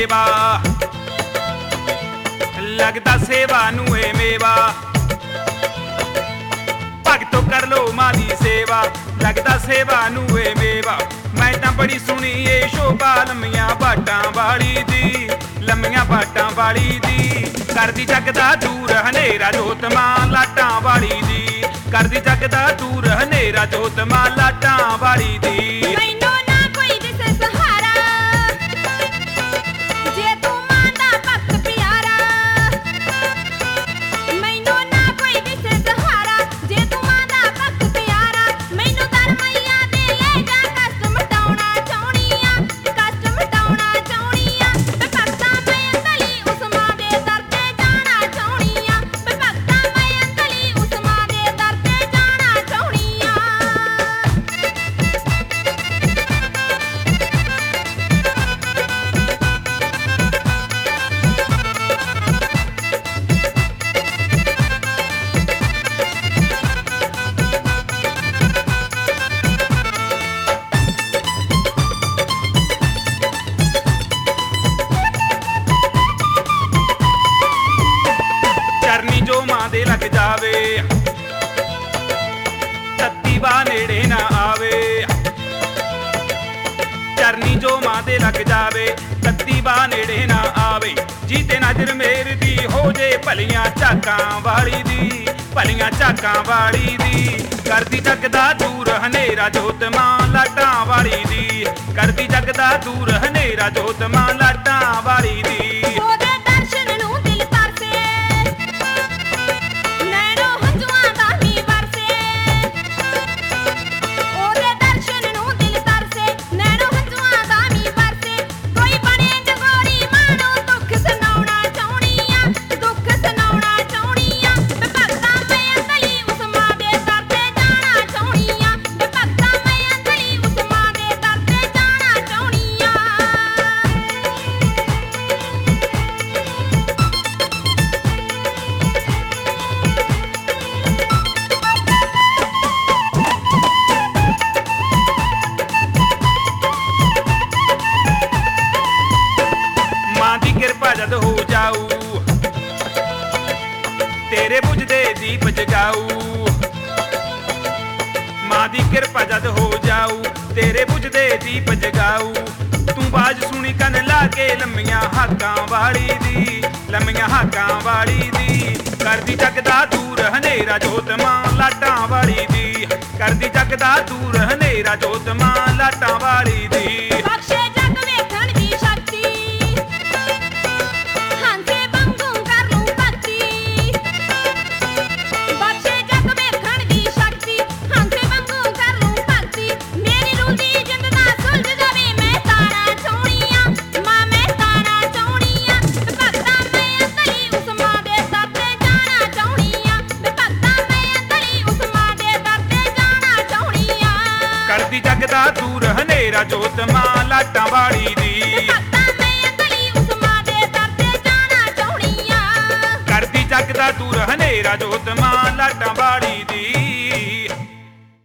ਮੇਵਾ लगदा सेवा नू ए मेवा भगतो कर लो मां दी सेवा लगदा सेवा नू ए मेवा मैं तां बड़ी सुनी ए शोभा लम्मियां बाटां वाली दी लम्मियां बाटां वाली दी करदी जग दा दूर हनेरा जोत मां लाटां वाली दी करदी जग दा दूर हनेरा जोत मां लाटां वाली दी दे लग जावे तत्ती बा नेड़े ना आवे चरनी जो मां दे लग जावे तत्ती बा नेड़े ना आवे जीते नजर मेर दी हो जे भलियां झाकां वाली दी भलियां झाकां वाली दी करदी जग दा दूर हनेरा जोत मां लाटां वाली दी करदी जग दा दूर हनेरा जोत मां लाटां वाली दी जद हो जाऊ तेरे बुझदे दीप जगाऊ मां दी कृपा जद हो जाऊ तेरे बुझदे दीप जगाऊ तू बाज सुनी कन लाके लम्मियां हाकां वाली दी लम्मियां हाकां वाली दी करदी जग दा दूर हनेरा जोत मां लाटां वाली दी करदी जग दा दूर हनेरा जोत मां लाटां वाली दी करदी जग दा दूर हनेरा जोत मां लाटां वाली दी करदी जग दा दूर हनेरा जोत मां लाटां वाली दी।